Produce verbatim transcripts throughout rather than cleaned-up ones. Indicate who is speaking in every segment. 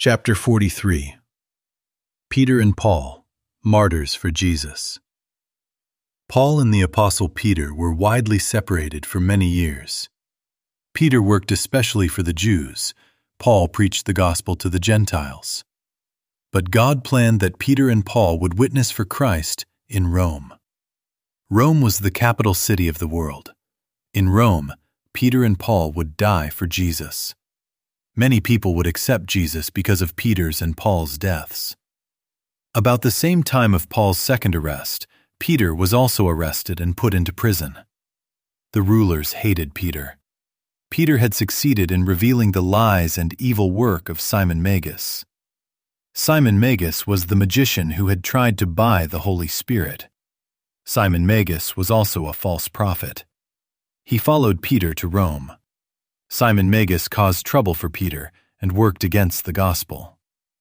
Speaker 1: Chapter forty-three. Peter and Paul, Martyrs for Jesus. Paul and the Apostle Peter were widely separated for many years. Peter worked especially for the Jews. Paul preached the gospel to the Gentiles. But God planned that Peter and Paul would witness for Christ in Rome. Rome was the capital city of the world. In Rome, Peter and Paul would die for Jesus. Many people would accept Jesus because of Peter's and Paul's deaths. About the same time of Paul's second arrest, Peter was also arrested and put into prison. The rulers hated Peter. Peter had succeeded in revealing the lies and evil work of Simon Magus. Simon Magus was the magician who had tried to buy the Holy Spirit. Simon Magus was also a false prophet. He followed Peter to Rome. Simon Magus caused trouble for Peter and worked against the gospel.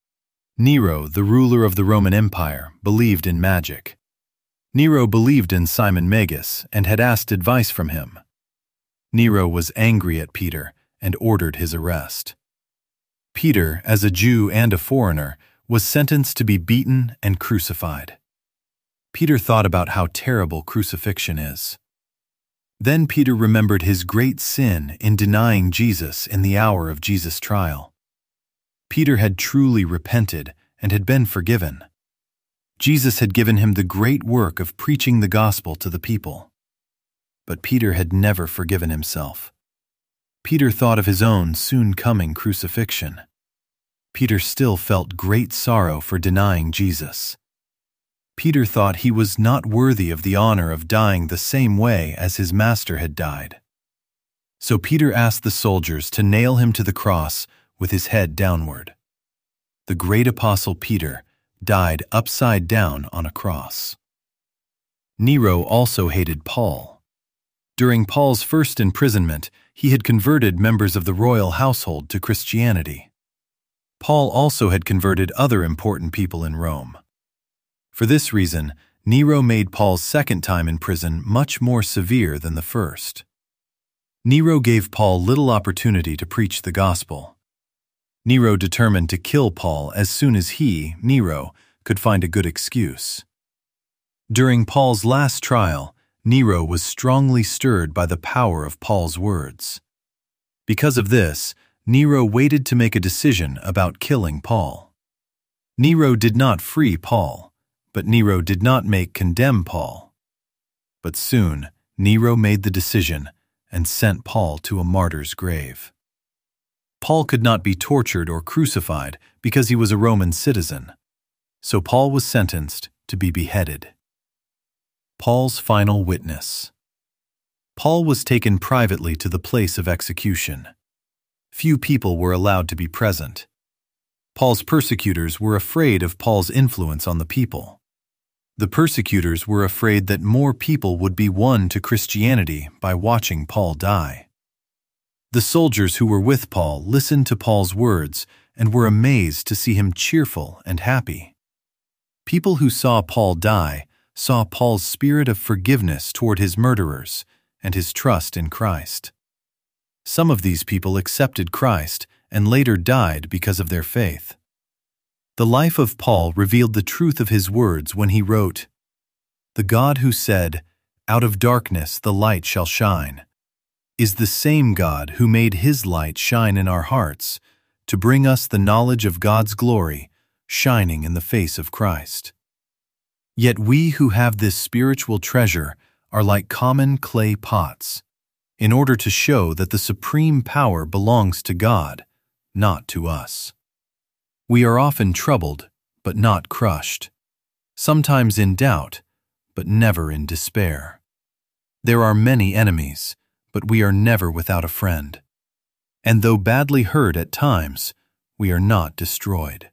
Speaker 1: Nero, the ruler of the Roman Empire, believed in magic. Nero believed in Simon Magus and had asked advice from him. Nero was angry at Peter and ordered his arrest. Peter, as a Jew and a foreigner, was sentenced to be beaten and crucified. Peter thought about how terrible crucifixion is. Then Peter remembered his great sin in denying Jesus in the hour of Jesus' trial. Peter had truly repented and had been forgiven. Jesus had given him the great work of preaching the gospel to the people. But Peter had never forgiven himself. Peter thought of his own soon-coming crucifixion. Peter still felt great sorrow for denying Jesus. Peter thought he was not worthy of the honor of dying the same way as his master had died. So Peter asked the soldiers to nail him to the cross with his head downward. The great apostle Peter died upside down on a cross. Nero also hated Paul. During Paul's first imprisonment, he had converted members of the royal household to Christianity. Paul also had converted other important people in Rome. For this reason, Nero made Paul's second time in prison much more severe than the first. Nero gave Paul little opportunity to preach the gospel. Nero determined to kill Paul as soon as he, Nero, could find a good excuse. During Paul's last trial, Nero was strongly stirred by the power of Paul's words. Because of this, Nero waited to make a decision about killing Paul. Nero did not free Paul. But Nero did not make condemn Paul. But soon, Nero made the decision and sent Paul to a martyr's grave. Paul could not be tortured or crucified because he was a Roman citizen, so Paul was sentenced to be beheaded. Paul's final witness. Paul was taken privately to the place of execution. Few people were allowed to be present. Paul's persecutors were afraid of Paul's influence on the people. The persecutors were afraid that more people would be won to Christianity by watching Paul die. The soldiers who were with Paul listened to Paul's words and were amazed to see him cheerful and happy. People who saw Paul die saw Paul's spirit of forgiveness toward his murderers and his trust in Christ. Some of these people accepted Christ and later died because of their faith. The life of Paul revealed the truth of his words when he wrote, "The God who said, 'Out of darkness the light shall shine,' is the same God who made his light shine in our hearts to bring us the knowledge of God's glory shining in the face of Christ. Yet we who have this spiritual treasure are like common clay pots, in order to show that the supreme power belongs to God, not to us. We are often troubled, but not crushed, sometimes in doubt, but never in despair. There are many enemies, but we are never without a friend. And though badly hurt at times, we are not destroyed.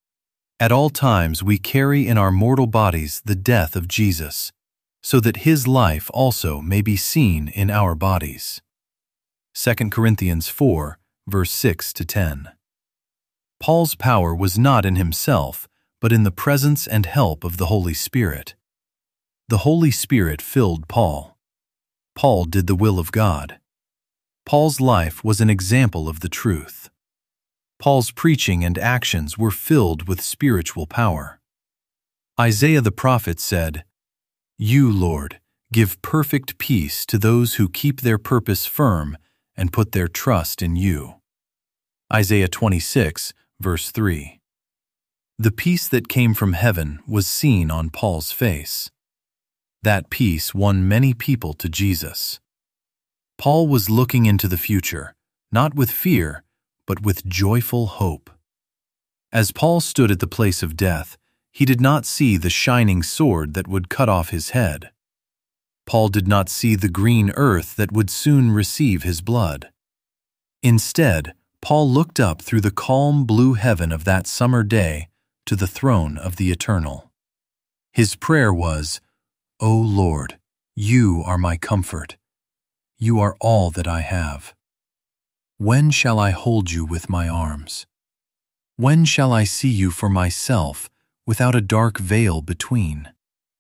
Speaker 1: At all times we carry in our mortal bodies the death of Jesus, so that his life also may be seen in our bodies." Second Corinthians four, verse six to ten. Paul's power was not in himself, but in the presence and help of the Holy Spirit. The Holy Spirit filled Paul. Paul did the will of God. Paul's life was an example of the truth. Paul's preaching and actions were filled with spiritual power. Isaiah the prophet said, "You, Lord, give perfect peace to those who keep their purpose firm and put their trust in you." Isaiah twenty-six, verse three. The peace that came from heaven was seen on Paul's face. That peace won many people to Jesus. Paul was looking into the future, not with fear, but with joyful hope. As Paul stood at the place of death, he did not see the shining sword that would cut off his head. Paul did not see the green earth that would soon receive his blood. Instead, Paul looked up through the calm blue heaven of that summer day to the throne of the Eternal. His prayer was, "O Lord, you are my comfort. You are all that I have. When shall I hold you with my arms? When shall I see you for myself without a dark veil between?"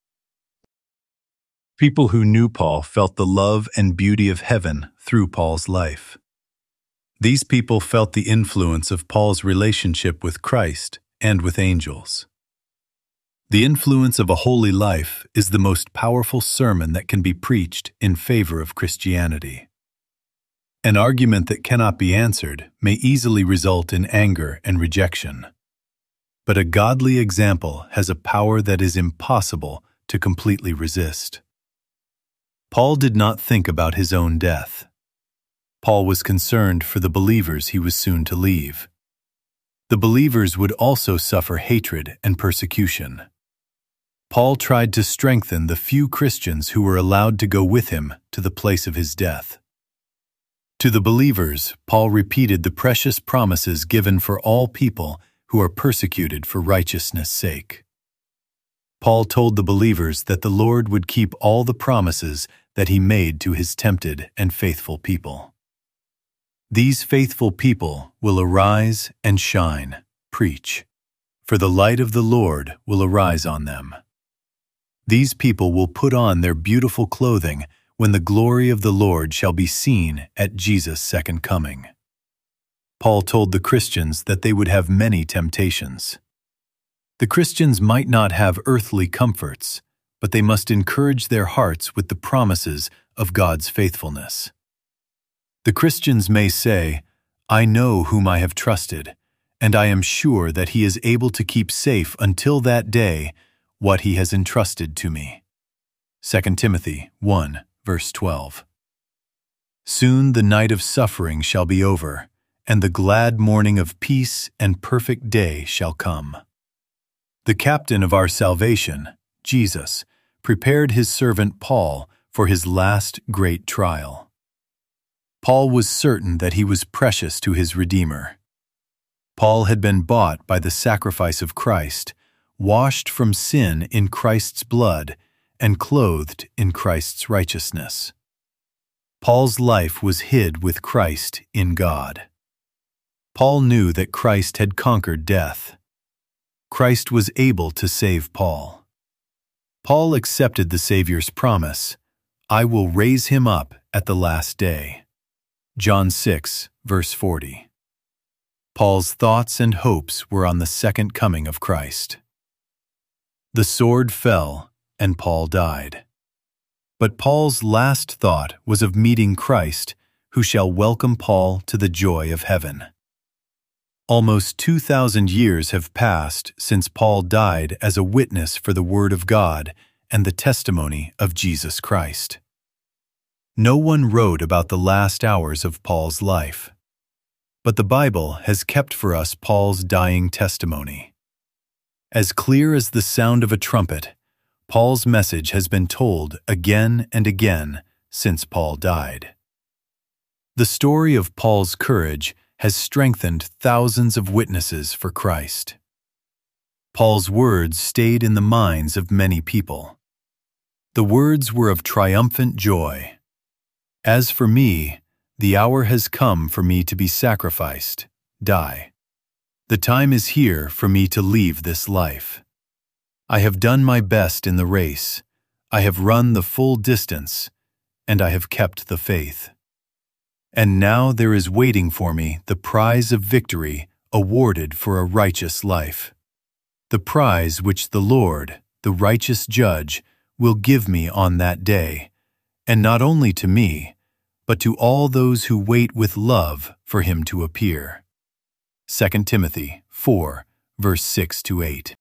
Speaker 1: People who knew Paul felt the love and beauty of heaven through Paul's life. These people felt the influence of Paul's relationship with Christ and with angels. The influence of a holy life is the most powerful sermon that can be preached in favor of Christianity. An argument that cannot be answered may easily result in anger and rejection. But a godly example has a power that is impossible to completely resist. Paul did not think about his own death. Paul was concerned for the believers he was soon to leave. The believers would also suffer hatred and persecution. Paul tried to strengthen the few Christians who were allowed to go with him to the place of his death. To the believers, Paul repeated the precious promises given for all people who are persecuted for righteousness' sake. Paul told the believers that the Lord would keep all the promises that he made to his tempted and faithful people. These faithful people will arise and shine, preach, for the light of the Lord will arise on them. These people will put on their beautiful clothing when the glory of the Lord shall be seen at Jesus' second coming. Paul told the Christians that they would have many temptations. The Christians might not have earthly comforts, but they must encourage their hearts with the promises of God's faithfulness. The Christians may say, "I know whom I have trusted, and I am sure that he is able to keep safe until that day what he has entrusted to me." Second Timothy one, verse twelve. Soon the night of suffering shall be over, and the glad morning of peace and perfect day shall come. The captain of our salvation, Jesus, prepared his servant Paul for his last great trial. Paul was certain that he was precious to his Redeemer. Paul had been bought by the sacrifice of Christ, washed from sin in Christ's blood, and clothed in Christ's righteousness. Paul's life was hid with Christ in God. Paul knew that Christ had conquered death. Christ was able to save Paul. Paul accepted the Savior's promise, "I will raise him up at the last day." John six, verse forty. Paul's thoughts and hopes were on the second coming of Christ. The sword fell, and Paul died. But Paul's last thought was of meeting Christ, who shall welcome Paul to the joy of heaven. Almost two thousand years have passed since Paul died as a witness for the Word of God and the testimony of Jesus Christ. No one wrote about the last hours of Paul's life, but the Bible has kept for us Paul's dying testimony. As clear as the sound of a trumpet, Paul's message has been told again and again since Paul died. The story of Paul's courage has strengthened thousands of witnesses for Christ. Paul's words stayed in the minds of many people. The words were of triumphant joy. "As for me, the hour has come for me to be sacrificed, die. The time is here for me to leave this life. I have done my best in the race. I have run the full distance, and I have kept the faith. And now there is waiting for me the prize of victory awarded for a righteous life. The prize which the Lord, the righteous judge, will give me on that day, and not only to me, but to all those who wait with love for him to appear. Second Timothy four, verse six to eight.